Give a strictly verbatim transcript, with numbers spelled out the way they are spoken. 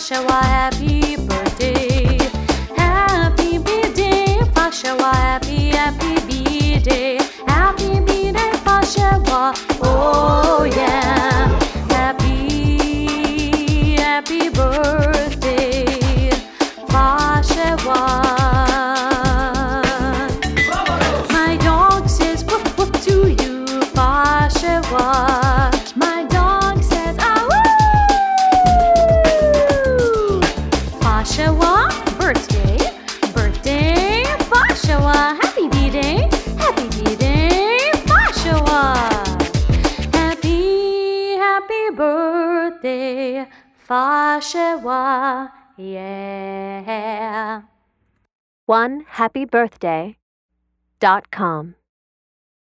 Fashawa, happy birthday. Happy birthday, Fashawa, happy, happy birthday. Happy birthday, Fashawa, oh yeah. Happy, happy birthday, Fashawa. My dog says woof woof to you, Fashawa. My dog says ah woo. Fashawa, birthday, birthday, Fashawa, happy birthday, happy birthday, Fashawa. Happy, happy birthday, Fashawa, yeah. one happy birthday dot com